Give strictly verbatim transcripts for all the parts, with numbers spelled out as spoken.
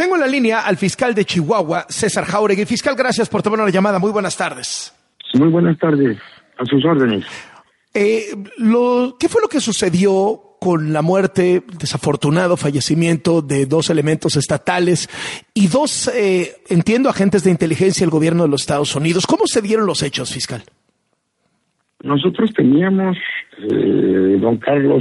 Tengo en la línea al fiscal de Chihuahua, César Jáuregui. Fiscal, gracias por tomar la llamada. Muy buenas tardes. Muy buenas tardes. A sus órdenes. Eh, lo, ¿Qué fue lo que sucedió con la muerte, desafortunado fallecimiento de dos elementos estatales y dos, eh, entiendo, agentes de inteligencia del gobierno de los Estados Unidos? ¿Cómo se dieron los hechos, fiscal? Nosotros teníamos, eh, don Carlos,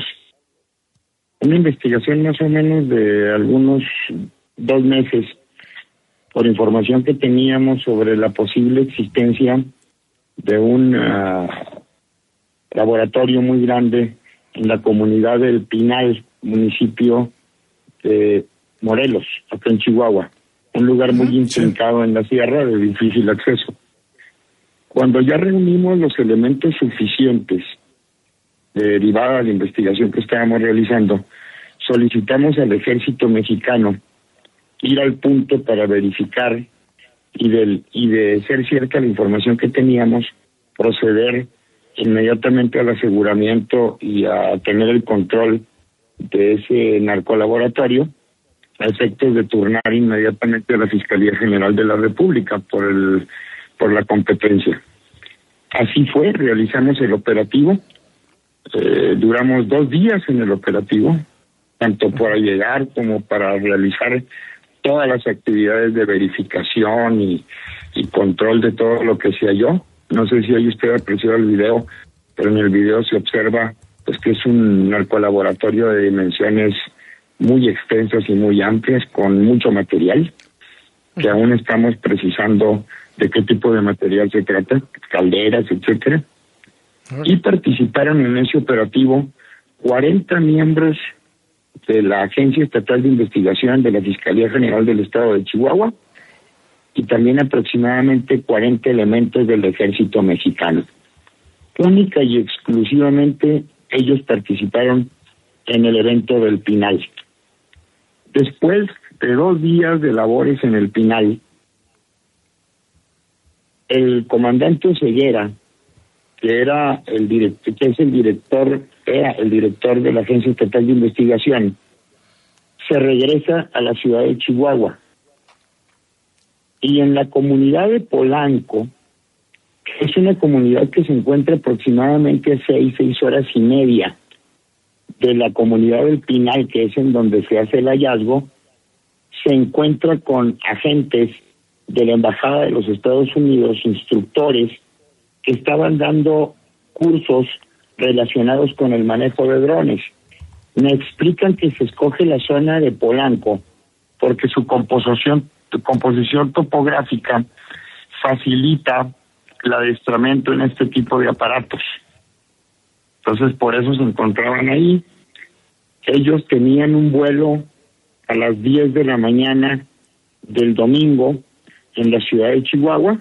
una investigación más o menos de algunos dos meses por información que teníamos sobre la posible existencia de un uh, laboratorio muy grande en la comunidad del Pinal, municipio de Morelos, acá en Chihuahua, un lugar muy uh-huh, intrincado sí. en la sierra, de difícil acceso. Cuando ya reunimos los elementos suficientes derivada de la investigación que estábamos realizando, solicitamos al ejército mexicano ir al punto para verificar y, del, y de ser cierta la información que teníamos, proceder inmediatamente al aseguramiento y a tener el control de ese narcolaboratorio a efectos de turnar inmediatamente a la Fiscalía General de la República por el por la competencia. Así fue, realizamos el operativo, eh, duramos dos días en el operativo, tanto para llegar como para realizar todas las actividades de verificación y, y control de todo lo que se halló. No sé si ahí usted apreció el video, pero en el video se observa pues que es un narcolaboratorio de dimensiones muy extensas y muy amplias, con mucho material, que aún estamos precisando de qué tipo de material se trata, calderas, etcétera. Y participaron en ese operativo cuarenta miembros de la Agencia Estatal de Investigación de la Fiscalía General del Estado de Chihuahua y también aproximadamente cuarenta elementos del Ejército Mexicano. Única y exclusivamente ellos participaron en el evento del Pinal. Después de dos días de labores en el Pinal, el comandante Ceguera, que era el director, que es el director, era el director de la Agencia Estatal de Investigación, se regresa a la ciudad de Chihuahua. Y en la comunidad de Polanco, que es una comunidad que se encuentra aproximadamente a seis, seis horas y media de la comunidad del Pinal, que es en donde se hace el hallazgo, se encuentra con agentes de la Embajada de los Estados Unidos, instructores, que estaban dando cursos relacionados con el manejo de drones. Me explican que se escoge la zona de Polanco porque su composición, su composición topográfica facilita el adiestramiento en este tipo de aparatos. Entonces, por eso se encontraban ahí. Ellos tenían un vuelo a las diez de la mañana del domingo en la ciudad de Chihuahua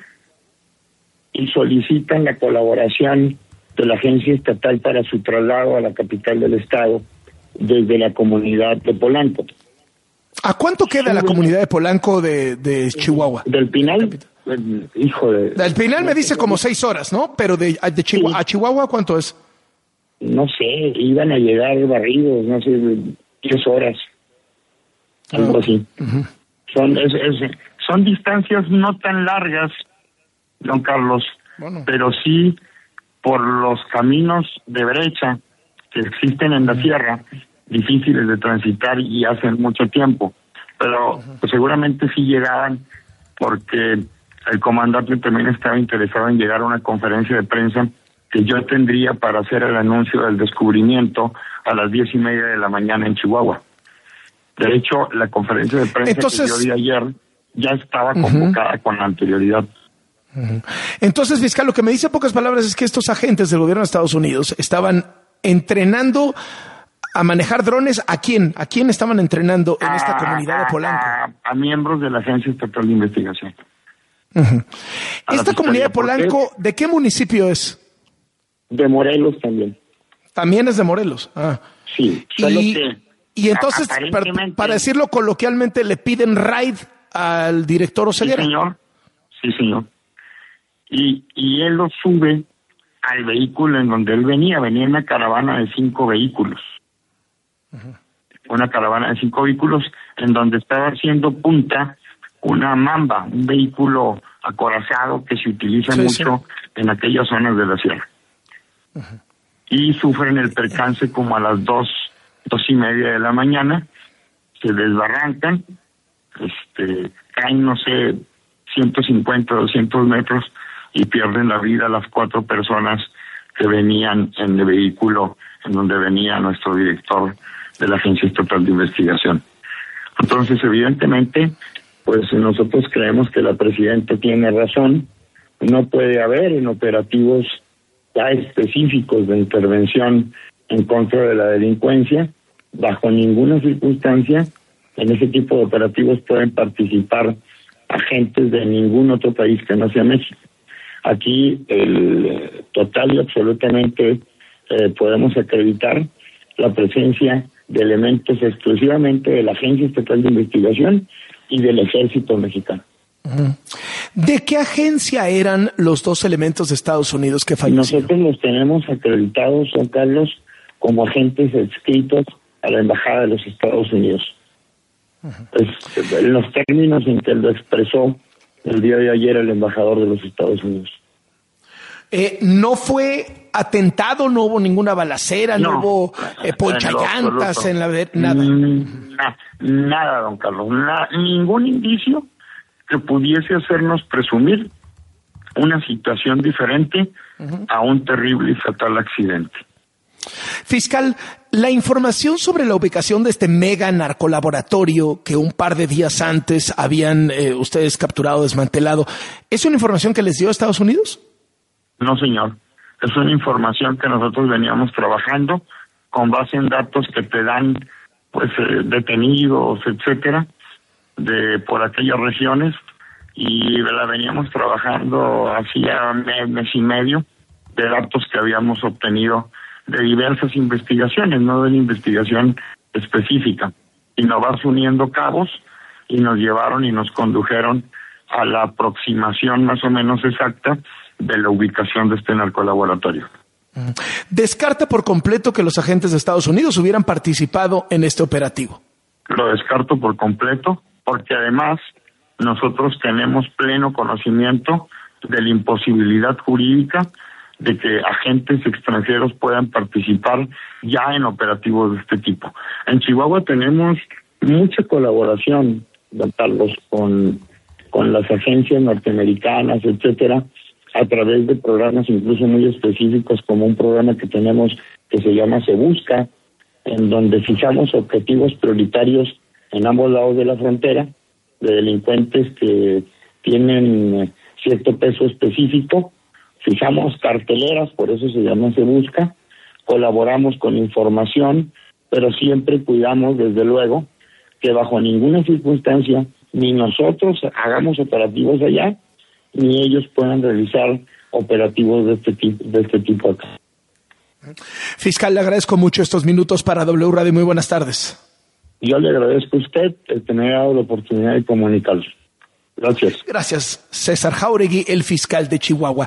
y solicitan la colaboración de la agencia estatal para su traslado a la capital del estado desde la comunidad de Polanco. ¿A cuánto queda sí, la comunidad de Polanco de, de Chihuahua? Del Pinal, el, hijo de... Del Pinal me dice como seis horas, ¿no? Pero de, de Chihuahua, sí. ¿A Chihuahua cuánto es? No sé, iban a llegar barridos, no sé, diez horas, algo ah, así. Uh-huh. Son, es, es, son distancias no tan largas, don Carlos, bueno. pero sí por los caminos de brecha que existen en la sierra, difíciles de transitar y hacen mucho tiempo, pero uh-huh. pues, seguramente sí llegaban porque el comandante también estaba interesado en llegar a una conferencia de prensa que yo tendría para hacer el anuncio del descubrimiento a las diez y media de la mañana en Chihuahua. De hecho, la conferencia de prensa Entonces, que yo di ayer ya estaba convocada uh-huh. con anterioridad. Uh-huh. Entonces, fiscal, lo que me dice en pocas palabras es que estos agentes del gobierno de Estados Unidos estaban entrenando a manejar drones. ¿A quién? ¿A quién estaban entrenando en esta a, comunidad de Polanco? A, a miembros de la Agencia Estatal de Investigación. Uh-huh. ¿Esta comunidad de Polanco, de qué municipio es? De Morelos también. También es de Morelos. Ah. Sí, solo y, que y entonces, para, para decirlo coloquialmente, le piden raid al director Oseguera. Sí, señor. Sí, señor. Y, y él lo sube al vehículo en donde él venía. Venía en una caravana de cinco vehículos. Uh-huh. Una caravana de cinco vehículos. en donde estaba haciendo punta una Mamba, un vehículo acorazado que se utiliza sí, mucho sí. en aquellas zonas de la sierra. Uh-huh. Y sufren el percance como a las dos, dos y media de la mañana, se desbarrancan, este, caen, no sé, ciento cincuenta, doscientos metros y pierden la vida las cuatro personas que venían en el vehículo en donde venía nuestro director de la Agencia Estatal de Investigación. Entonces, evidentemente, pues nosotros creemos que la presidenta tiene razón. No puede haber en operativos ya específicos de intervención en contra de la delincuencia. Bajo ninguna circunstancia en ese tipo de operativos pueden participar agentes de ningún otro país que no sea México. Aquí el total y absolutamente eh, podemos acreditar la presencia de elementos exclusivamente de la Agencia Estatal de Investigación y del Ejército Mexicano. ¿De qué agencia eran los dos elementos de Estados Unidos que fallecieron? Nosotros los tenemos acreditados, Juan Carlos, como agentes adscritos a la Embajada de los Estados Unidos. Uh-huh. Es, en los términos en que lo expresó el día de ayer el embajador de los Estados Unidos. Eh, ¿No fue atentado? ¿No hubo ninguna balacera? ¿No, no hubo eh, ponchallantas en la... Nada. Mm, na, nada, don Carlos. Na, ningún indicio que pudiese hacernos presumir una situación diferente uh-huh. a un terrible y fatal accidente. Fiscal, la información sobre la ubicación de este mega narcolaboratorio que un par de días antes habían eh, ustedes capturado, desmantelado, ¿es una información que les dio Estados Unidos? No, señor. Es una información que nosotros veníamos trabajando con base en datos que te dan, pues, eh, detenidos, etcétera, de por aquellas regiones, y la veníamos trabajando hacía mes, mes y medio de datos que habíamos obtenido de diversas investigaciones, no de una investigación específica, y nos vas uniendo cabos y nos llevaron y nos condujeron a la aproximación más o menos exacta de la ubicación de este narcolaboratorio. ¿Descarta por completo que los agentes de Estados Unidos hubieran participado en este operativo? Lo descarto por completo, porque además nosotros tenemos pleno conocimiento de la imposibilidad jurídica de que agentes extranjeros puedan participar ya en operativos de este tipo. En Chihuahua tenemos mucha colaboración, don Carlos, con, con las agencias norteamericanas, etcétera, a través de programas incluso muy específicos, como un programa que tenemos que se llama Se Busca, en donde fijamos objetivos prioritarios en ambos lados de la frontera, de delincuentes que tienen cierto peso específico. Fijamos carteleras, por eso se llama Se Busca, colaboramos con información, pero siempre cuidamos, desde luego, que bajo ninguna circunstancia ni nosotros hagamos operativos allá, ni ellos puedan realizar operativos de este tipo, de este tipo acá. Fiscal, le agradezco mucho estos minutos para W Radio. Muy buenas tardes. Yo le agradezco a usted el tener dado la oportunidad de comunicarlo. Gracias. Gracias, César Jáuregui, el fiscal de Chihuahua.